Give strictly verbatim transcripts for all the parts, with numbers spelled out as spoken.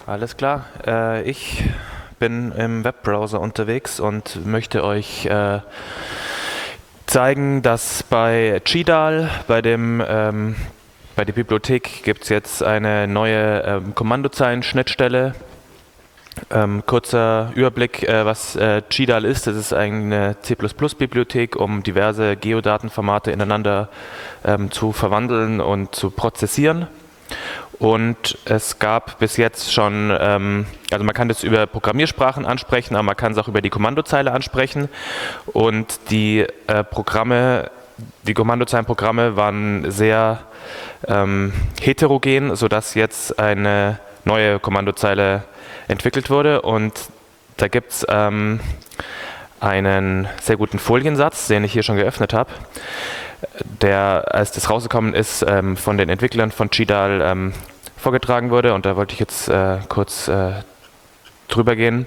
Alles klar. Äh, ich bin im Webbrowser unterwegs und möchte euch äh, zeigen, dass bei Gdal, bei, dem, ähm, bei der Bibliothek, gibt es jetzt eine neue ähm, Kommandozeilen-Schnittstelle. Ähm, kurzer Überblick, äh, was äh, Gdal ist. Das ist eine C plus plus Bibliothek, um diverse Geodatenformate ineinander ähm, zu verwandeln und zu prozessieren. Und es gab bis jetzt schon, ähm, also man kann das über Programmiersprachen ansprechen, aber man kann es auch über die Kommandozeile ansprechen. Und die äh, Programme, die Kommandozeilenprogramme waren sehr ähm, heterogen, sodass jetzt eine neue Kommandozeile entwickelt wurde. Und da gibt es ähm, einen sehr guten Foliensatz, den ich hier schon geöffnet habe, der, als das rausgekommen ist, ähm, von den Entwicklern von Gdal ähm, vorgetragen wurde, und da wollte ich jetzt äh, kurz äh, drüber gehen.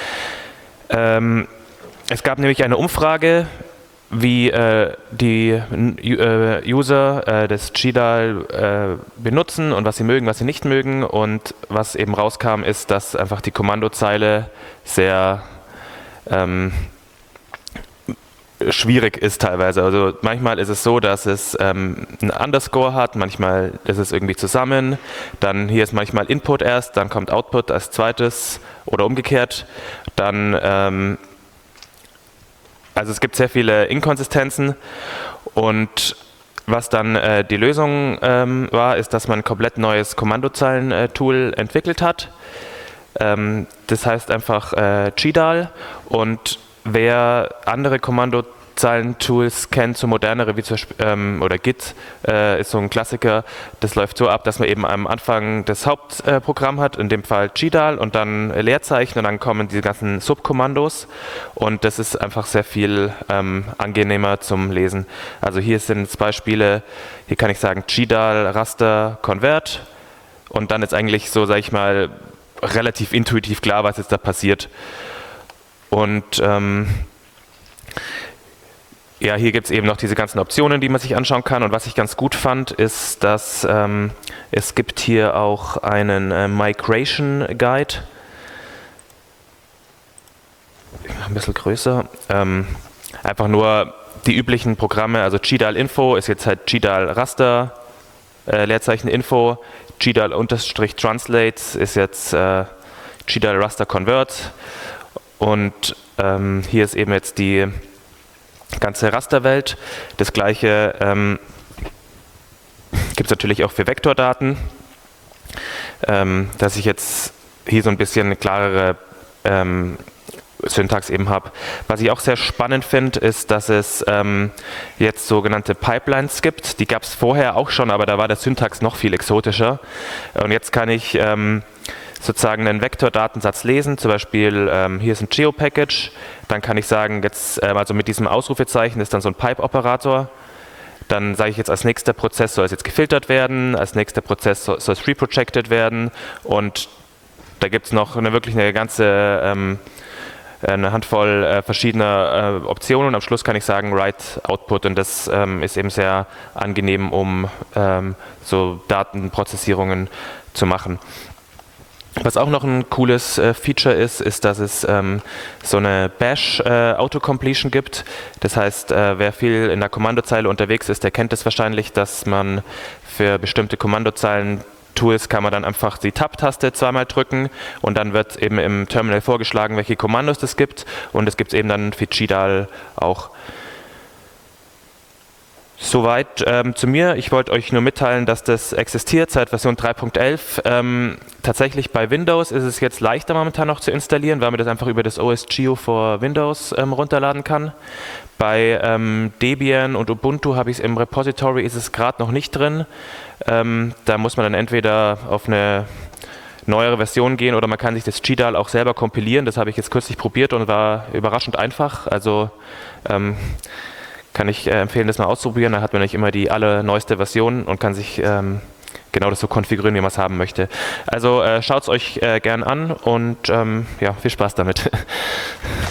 Ähm, es gab nämlich eine Umfrage, wie äh, die äh, User äh, des Gdal äh, benutzen und was sie mögen, was sie nicht mögen, und was eben rauskam, ist, dass einfach die Kommandozeile sehr ähm, schwierig ist teilweise. Also manchmal ist es so, dass es ähm, einen Underscore hat, manchmal ist es irgendwie zusammen, dann hier ist manchmal Input erst, dann kommt Output als zweites oder umgekehrt. Dann, ähm, also es gibt sehr viele Inkonsistenzen, und was dann äh, die Lösung ähm, war, ist, dass man ein komplett neues Kommandozeilen-Tool entwickelt hat. Ähm, das heißt einfach äh, Gdal, und wer andere Kommandozeilen-Tools kennt, so modernere wie zum Beispiel, ähm, oder Git äh, ist so ein Klassiker, das läuft so ab, dass man eben am Anfang das Hauptprogramm äh, hat, in dem Fall Gdal, und dann Leerzeichen, und dann kommen diese ganzen Subkommandos, und das ist einfach sehr viel ähm, angenehmer zum Lesen. Also hier sind Beispiele, hier kann ich sagen Gdal, Raster, Convert, und dann ist eigentlich so, sage ich mal, relativ intuitiv klar, was jetzt da passiert. Und ähm, ja, hier gibt es eben noch diese ganzen Optionen, die man sich anschauen kann. Und was ich ganz gut fand, ist, dass ähm, es gibt hier auch einen äh, Migration Guide. Ein bisschen größer. Ähm, einfach nur die üblichen Programme, also Gdal Info ist jetzt halt Gdal Raster, äh, Leerzeichen Info, Gdal unterstrich Translate ist jetzt äh, Gdal Raster Convert. Und ähm, hier ist eben jetzt die ganze Rasterwelt. Das gleiche ähm, gibt es natürlich auch für Vektordaten, ähm, dass ich jetzt hier so ein bisschen klarere ähm, Syntax eben habe. Was ich auch sehr spannend finde, ist, dass es ähm, jetzt sogenannte Pipelines gibt. Die gab es vorher auch schon, aber da war der Syntax noch viel exotischer. Und jetzt kann ich ähm, sozusagen einen Vektordatensatz lesen, zum Beispiel ähm, hier ist ein Geo-Package, dann kann ich sagen, jetzt, ähm, also mit diesem Ausrufezeichen ist dann so ein Pipe-Operator, dann sage ich jetzt, als nächster Prozess soll es jetzt gefiltert werden, als nächster Prozess soll, soll es reprojected werden, und da gibt es noch eine, wirklich eine ganze ähm, eine Handvoll äh, verschiedener äh, Optionen, und am Schluss kann ich sagen Write Output, und das ähm, ist eben sehr angenehm, um ähm, so Datenprozessierungen zu machen. Was auch noch ein cooles äh, Feature ist, ist, dass es ähm, so eine Bash äh, Autocompletion gibt. Das heißt, äh, wer viel in der Kommandozeile unterwegs ist, der kennt es wahrscheinlich, dass man für bestimmte Kommandozeilen Tools kann man dann einfach die Tab-Taste zweimal drücken, und dann wird eben im Terminal vorgeschlagen, welche Kommandos es gibt, und es gibt es eben dann für Gdal auch. Soweit ähm, zu mir. Ich wollte euch nur mitteilen, dass das existiert seit Version drei Punkt elf. Ähm, tatsächlich bei Windows ist es jetzt leichter momentan noch zu installieren, weil man das einfach über das O S Geo for Windows ähm, runterladen kann. Bei ähm, Debian und Ubuntu habe ich es im Repository, ist es gerade noch nicht drin. Ähm, da muss man dann entweder auf eine neuere Version gehen, oder man kann sich das Gdal auch selber kompilieren. Das habe ich jetzt kürzlich probiert und war überraschend einfach. Also ähm, kann ich äh, empfehlen, das mal auszuprobieren. Da hat man nicht immer die allerneueste Version und kann sich ähm, genau das so konfigurieren, wie man es haben möchte. Also äh, schaut es euch äh, gern an, und ähm, ja, viel Spaß damit.